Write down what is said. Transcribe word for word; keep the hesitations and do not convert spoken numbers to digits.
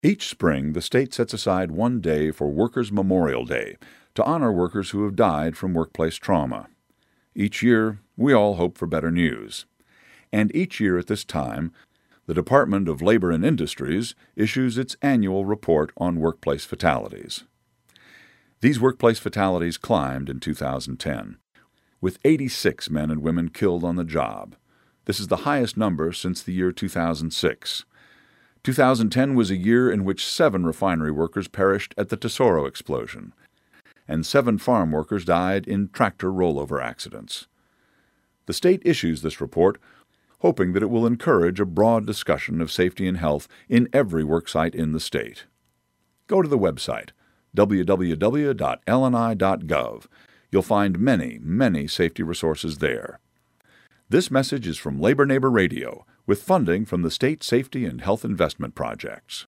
Each spring, the state sets aside one day for Workers' Memorial Day to honor workers who have died from workplace trauma. Each year, we all hope for better news. And each year at this time, the Department of Labor and Industries issues its annual report on workplace fatalities. These workplace fatalities climbed in two thousand ten, with eighty-six men and women killed on the job. This is the highest number since the year two thousand six. two thousand ten was a year in which seven refinery workers perished at the Tesoro explosion, and seven farm workers died in tractor rollover accidents. The state issues this report hoping that it will encourage a broad discussion of safety and health in every worksite in the state. Go to the website, w w w dot l n i dot gov. You'll find many, many safety resources there. This message is from Labor Neighbor Radio, with funding from the State Safety and Health Investment Projects.